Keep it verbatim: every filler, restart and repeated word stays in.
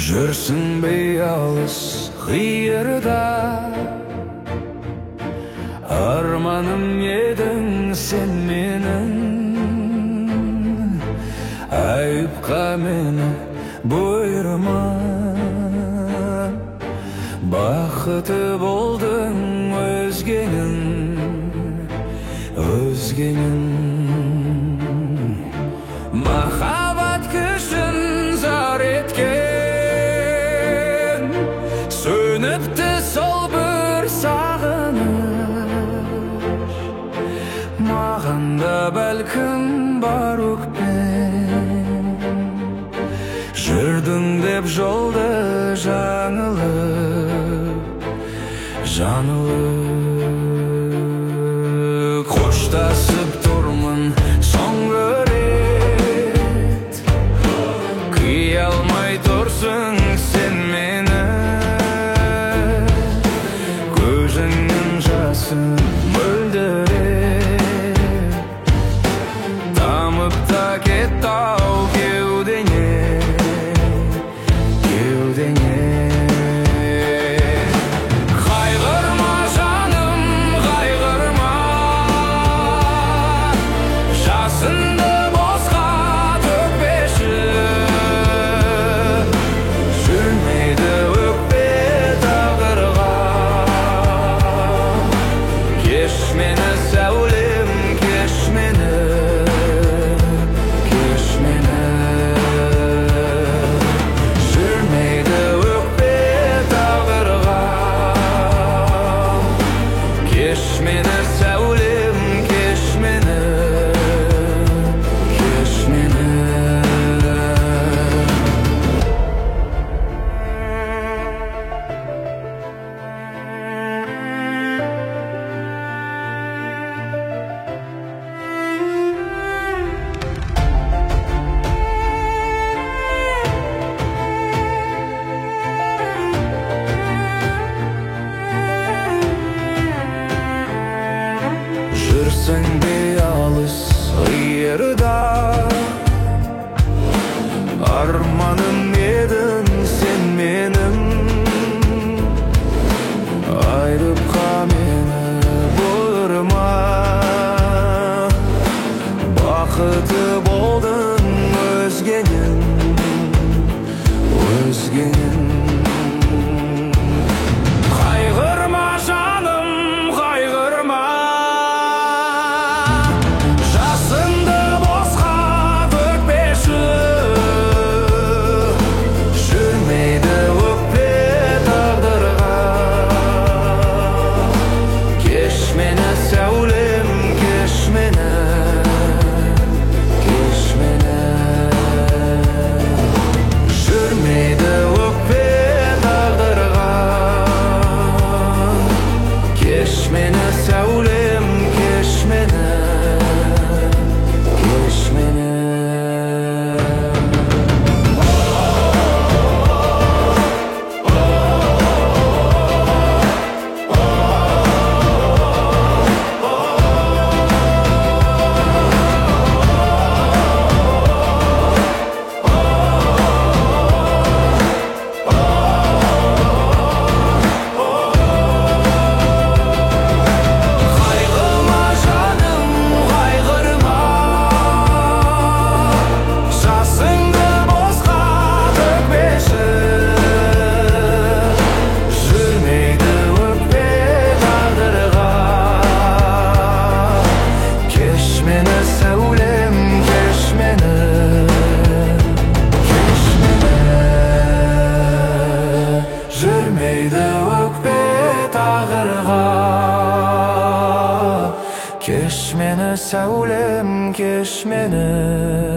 Жүрсің бейалыс қиырда, арманым едің сен менің. Айыпқа мені бұйырма, бақыты болдың өзгенің, өзгенің. Махаббат күшін зар еткен, сөніпті сол бір сағыныш. Маған да бәлкім бар өкпем, жүрдің деп жолды жаңылып, жаңылып. Қоштасып тұрмын соңғы рет, қия алмай тұрсың сен мені. Көзіңнің жасын мөлдіреп, тамып та кетті-ау кеудеңе, кеудеңе. Қайғырма жаным, қайғырма, жасынды босқа төкпеші. Жүрмейді өкпе тағдырға, кеш мені сәулем, кеш мені, кеш мені. Жүрмейді өкпе тағдырға, кеш мені сәулем, кеш мені, кеш мені. Жүрсің бейалыс қиырда, арманым едің сен менің. Айыпқа мені бұйырма, бақыты болдың өзгенің, өзгенің. Қайғырма жаным, қайғырма, жасынды босқа төкпеші. Жүрмейді өкпе тағдырға, кеш мені сәулем, кеш мені, кеш мені. Жүрмейді өкпе тағдырға, кеш мені сәулем, кеш мені, кеш мені. Қайғырма жаным, қайғырма, жасыңды босқа төкпеші. Жүрмейді өкпе тағдырға, кеш мені сәулем, кеш мені, кеш мені. Жүрмейді өкпе тағдырға, кеш мені сәулем, кеш мені.